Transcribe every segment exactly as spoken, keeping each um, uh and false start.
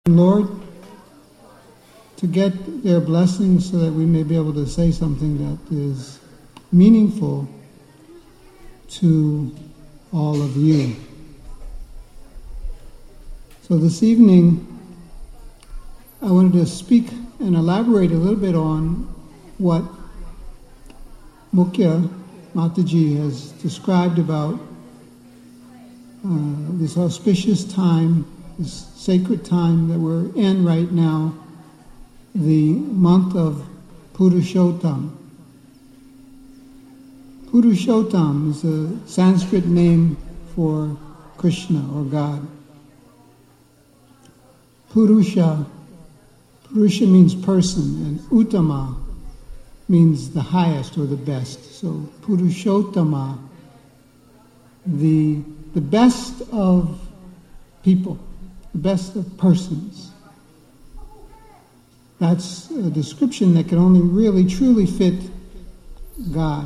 Lord, to get their blessings so that we may be able to say something that is meaningful to all of you. So this evening, I wanted to speak and elaborate a little bit on what Mukhya Mataji has described about uh, this auspicious time, this sacred time that we're in right now, the month of Purushottam. Purushottam is a Sanskrit name for Krishna or God. Purusha, Purusha means person, and Uttama means the highest or the best. So Purushottama, the the best of people, the best of persons. That's a description that can only really truly fit God.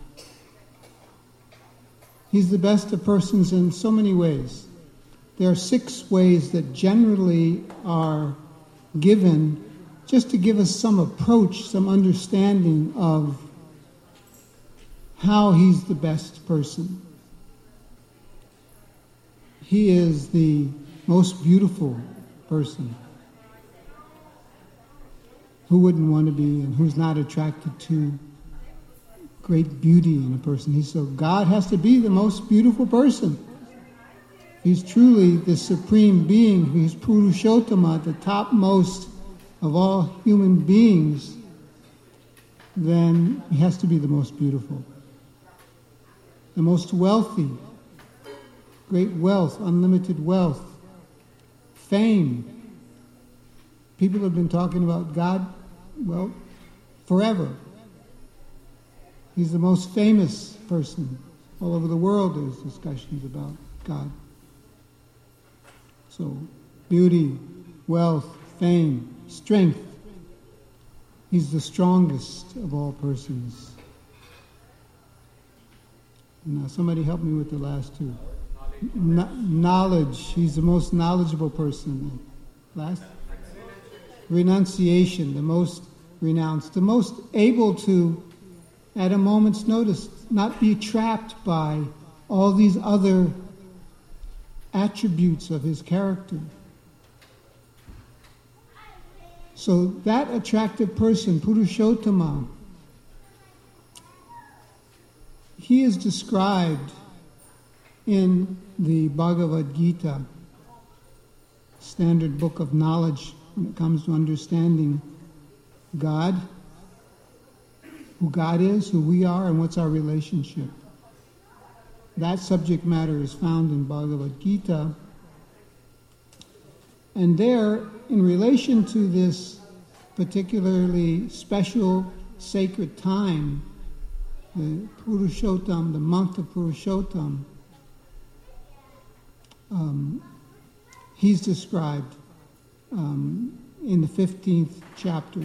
He's the best of persons in so many ways. There are six ways that generally are given just to give us some approach, some understanding of how he's the best person. He is the most beautiful person. Who wouldn't want to be and who's not attracted to great beauty in a person? He's so God has to be the most beautiful person. He's truly the supreme being. He's Purushottama, the topmost of all human beings. Then he has to be the most beautiful, the most wealthy, great wealth, unlimited wealth, fame. People have been talking about God, well, forever. He's the most famous person. All over the world there's discussions about God. So, beauty, wealth, fame, strength. He's the strongest of all persons. Now, somebody help me with the last two. No- knowledge. He's the most knowledgeable person. Last? Renunciation, the most renounced, the most able to, at a moment's notice, not be trapped by all these other attributes of his character. So that attractive person, Purushottama, he is described in the Bhagavad Gita, standard book of knowledge when it comes to understanding God, who God is, who we are, and what's our relationship. That subject matter is found in Bhagavad Gita. And there, in relation to this particularly special sacred time, the Purushottam, the month of Purushottam, um, he's described um, in the fifteenth chapter.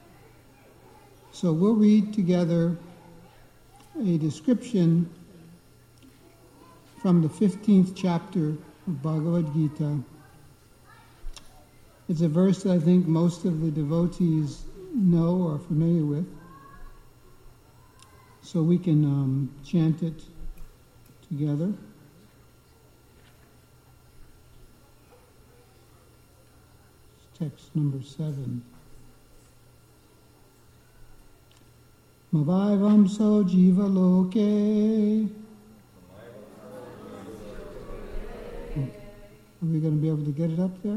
So we'll read together a description from the fifteenth chapter of Bhagavad Gita. It's a verse that I think most of the devotees know or are familiar with. So we can um, chant it together. Text number seven. Mavayvamso jiva loke. Are we going to be able to get it up there?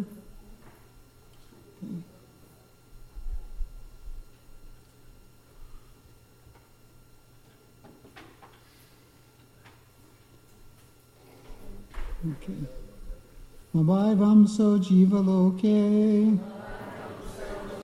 Okay. Okay. Mavayvamso jiva loke.